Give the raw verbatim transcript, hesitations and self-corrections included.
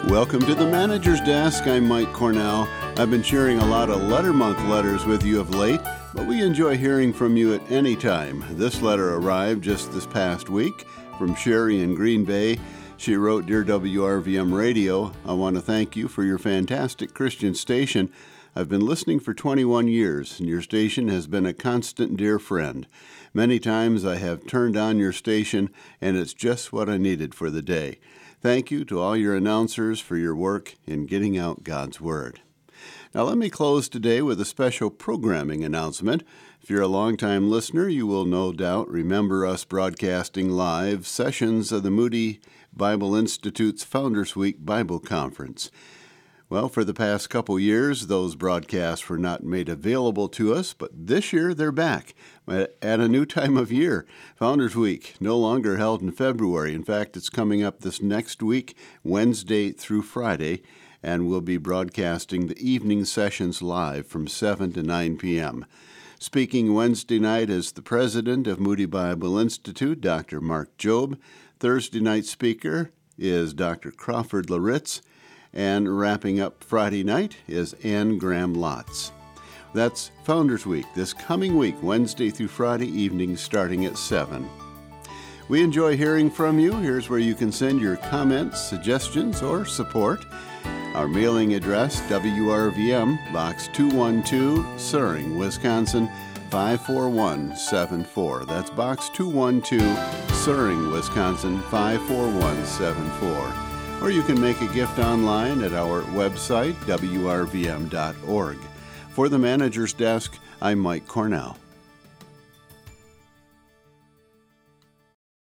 Welcome to the Manager's Desk. I'm Mike Cornell. I've been sharing a lot of Letter Month letters with you of late, but we enjoy hearing from you at any time. This letter arrived just this past week from Sherry in Green Bay. She wrote, Dear W R V M Radio, I want to thank you for your fantastic Christian station. I've been listening for twenty-one years, and your station has been a constant dear friend. Many times I have turned on your station, and it's just what I needed for the day. Thank you to all your announcers for your work in getting out God's Word. Now let me close today with a special programming announcement. If you're a longtime listener, you will no doubt remember us broadcasting live sessions of the Moody Bible Institute's Founders Week Bible Conference. Well, for the past couple years, those broadcasts were not made available to us, but this year they're back at a new time of year. Founders Week, no longer held in February. In fact, it's coming up this next week, Wednesday through Friday, and we'll be broadcasting the evening sessions live from seven to nine p.m. Speaking Wednesday night is the president of Moody Bible Institute, Doctor Mark Jobe. Thursday night speaker is Doctor Crawford Laritz. And wrapping up Friday night is Ann Graham Lotz. That's Founders Week, this coming week, Wednesday through Friday evening, starting at seven. We enjoy hearing from you. Here's where you can send your comments, suggestions, or support. Our mailing address, W R V M, Box two one two, Suring, Wisconsin, five four one seven four. That's Box two one two, Suring, Wisconsin, five four one seven four. Or you can make a gift online at our website, W R V M dot org. For the Manager's Desk, I'm Mike Cornell.